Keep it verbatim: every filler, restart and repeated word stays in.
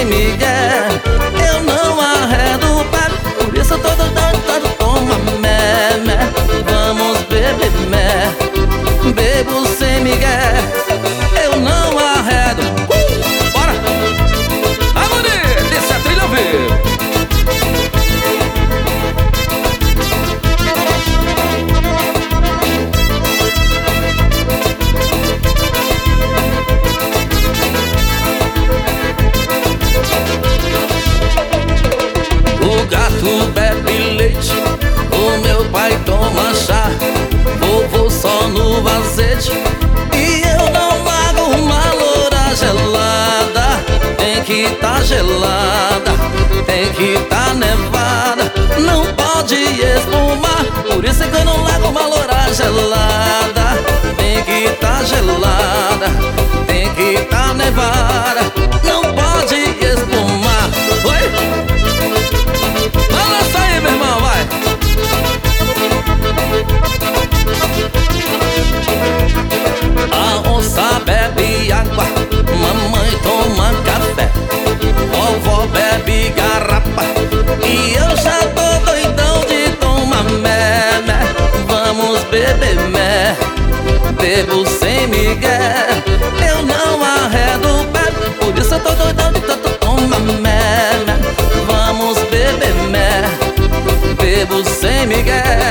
migué. Eu não arredo o pé, por isso eu tô doidado, toma mé, mé. Vamos beber mé, bebo sem migué. Eu não arredo. uh, Bora! Agora, desce a trilha ao vivo. O gato bebe leite, o meu pai toma chá, vovô só no azeite e eu não largo uma loura gelada. Tem que tá gelada, tem que tá nevada, não pode espumar, por isso é que eu não largo uma loura gelada. Tem que tá gelada, tem que tá nevada, não pode espumar. Oi? Balança aí, meu irmão, vai! A onça bebe água, mamãe toma café, vovó bebe garrafa e eu já tô doidão de tomar mé, mé. Vamos beber mé, bebo sem migué. Eu não arredo o pé, por isso eu tô doidão de tanto tomar mé, mé. Vamos beber mé, bebo sem migué.